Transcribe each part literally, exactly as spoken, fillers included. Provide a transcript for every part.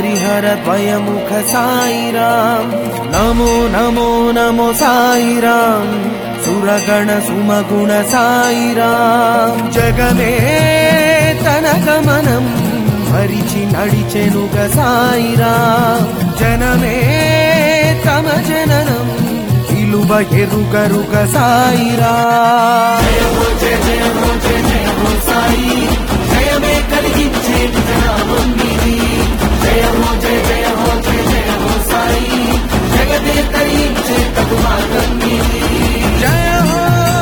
हरिहर द्वयमुख साईराम नमो नमो नमो साईराम सुरगण सुमगुण साईराम जगमे तन गमनम हरिचि नडिचेनुग साईराम जनमे तम जननम इलुव एरुगरुग साईराम जय हो जय जय हो जय जय हो साई जयमे कलिगिंचे नामं नीदी जय हो जय जय हो जय जय हो साई जगते तरिंचे तबु मार्गं नीदी जय हो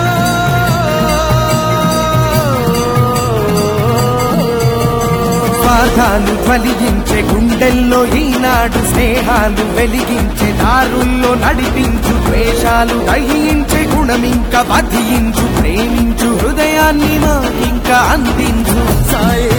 స్వార్థాలు ఫలిగించే గుండెల్లో ఈనాడు స్నేహాలు వెలిగించే దారుల్లో నడిపించు ద్వేషాలు దహించే గుణమింక వధించు ప్రేమించు హృదయాన్ని మాకింకా అందించు సాయే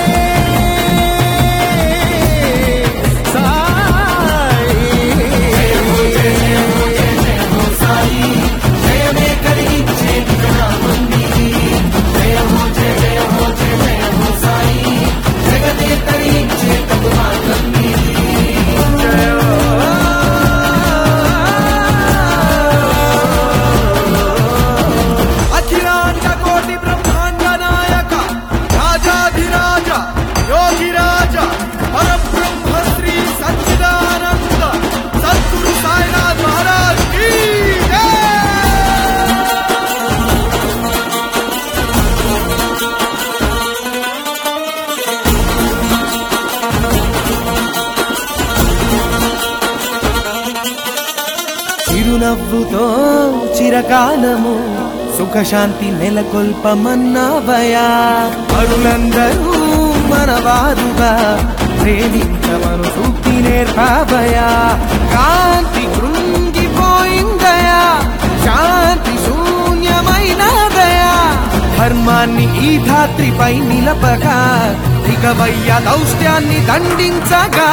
చిరునవ్వుతో చిరకాలము సుఖశాంతి నెలకొల్పమన్నావయా పరులందరూ మనవారుగా ప్రేమించమను సూక్తి నేర్పావయా కాంతి కృంగిపోయిందయా శాంతి శూన్యమైనదయా ధర్మాన్ని ఈ ధాత్రిపై నిలపగా దిగవయ్య దౌష్ట్యాన్ని దండించగా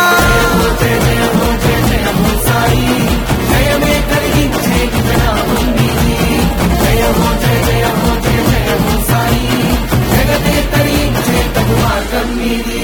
జయమే కలిగించే నామం నీది జయ హో జయ జయ హో జయ జయ హో సాయి జగతే తరించే తబు మార్గం నీది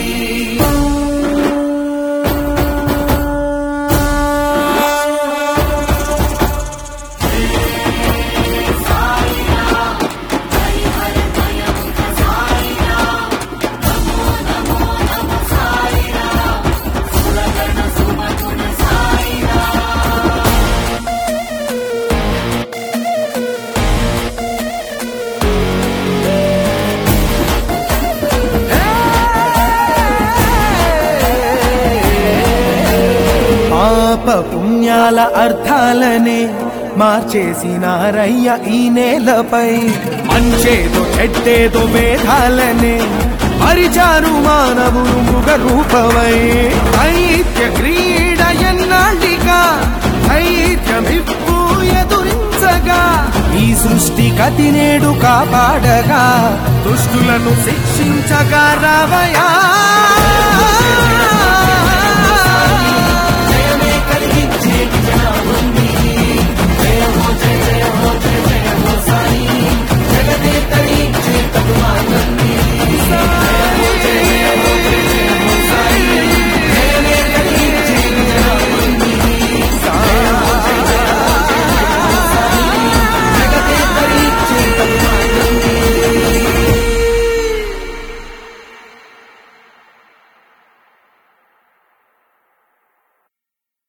పాప పుణ్యాల అర్థాలనే మార్చేసినారయ్య ఈ నేలపై మంచేదో చెడ్డేదో వేదాలనే పరిచారు మానవులు మృగ రూపమై దైత్య క్రీడ ఎన్నాళ్ళిగా దైత్యమిప్పు ఎదురించగా ఈ సృష్టి గతి నేడు కాపాడగా దుష్టులను శిక్షించగా రావయా